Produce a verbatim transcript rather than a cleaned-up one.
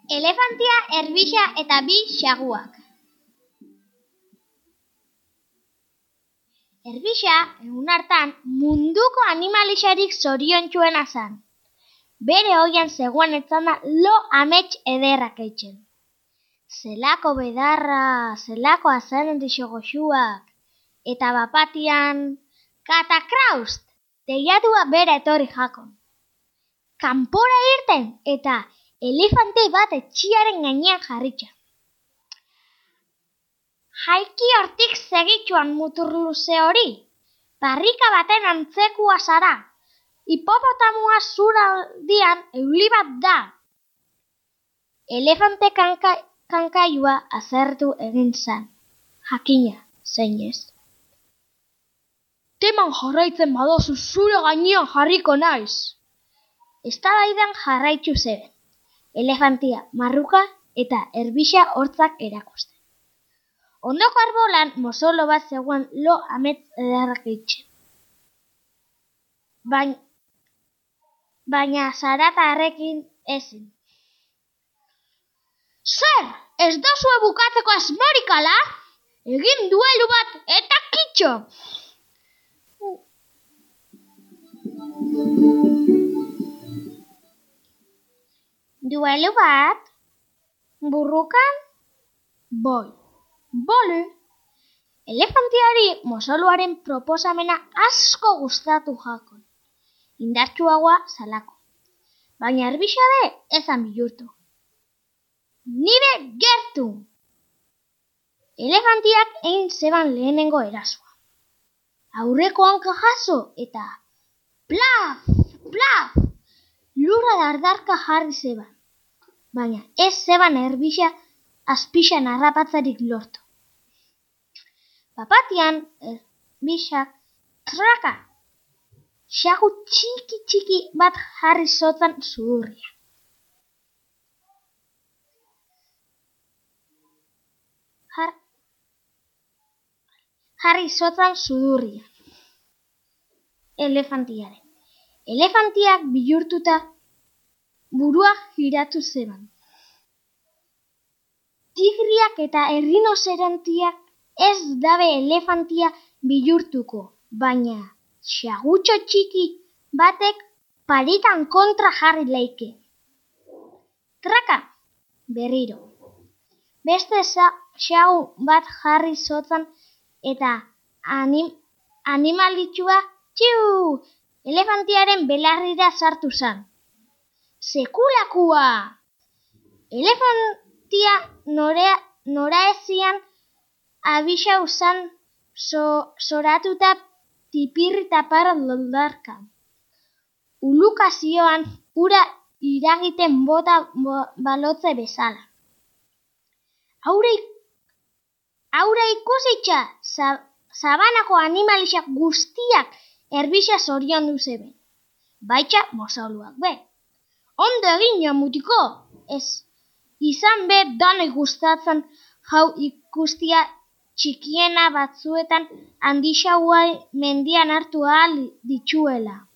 Elefantia, erbisa eta bi xaguak. Erbisa, egun hartan, munduko animalisarik zoriontsuena zen. Bere oian zegoen etzanda lo amets ederrak eitzen. Zelako bedarra, zelako azarendixo goxuak, eta bapatian, katakraust, teiatua bera etorri jakon. Kanpora irten eta elefante bat etxiaren gainean jarritxa. Jaiki hortik segitxuan mutur luze hori, barrika baten antzekua zara, hipopotamua zuraldian euli bat da. Elefante kanka, kankaiua azertu egin zen, jakina, zeinez. Teman jarraitzen badozu zure gainean jarriko naiz. Eztabaidan jarraitzu zeben, elefantia marruka eta erbisa hortzak erakusten. Ondoko arbolan mozolo bat zegoen lo amets ederrak eitzen. Baina, baina zaratarrekin ezin. Zer, ez dozue bukatzeko asmorik ala? Egin duelu bat eta kitxo! Duelu bat, burrukan, boi. Bole, elefantiari mozoloaren proposamena asko gustatu jakon. Indartsuagoa zalako. Baina erbisa be ezan bihurtu. Nire gertu! Elefantiak egin zeban lehenengo erasoa. Aurreko hanka jaso eta plaf, plaf, lurra dardarka jarri zeban. Baina ez zeban erbisa azpixan harrapatzarik lortu. Bapatian, erbisak, traka, xagu txiki txiki bat jarri zotzan sudurria. Har, jarri zotzan sudurria. Elefantiaren. Elefantiak bihurtuta buruak giratu zeban. Tigriak eta errinozerontiak ez dabe elefantia bihurtuko, baina xagutxo txiki batek paritan kontra jarri leike. Traka, berriro. Beste xagu bat jarri zotzan eta anim, animalitxua txiu, elefantiaren belarrira sartu zan. Sekulakua! Elefantia norea, nora ezian abisa usan so, soratuta tipirri tapar doldarka. Ulukazioan ura iragiten bota bo, balotze bezala. Aure, aure ikusitxa, sabanako animalisak guztiak erbisa zorion duzeben. Baitxa mozoluak be. Ondo egin mutiko, ez izan be danoi gustatzen jau ikustia txikiena batzuetan handixaua mendian hartu ahal ditxuela.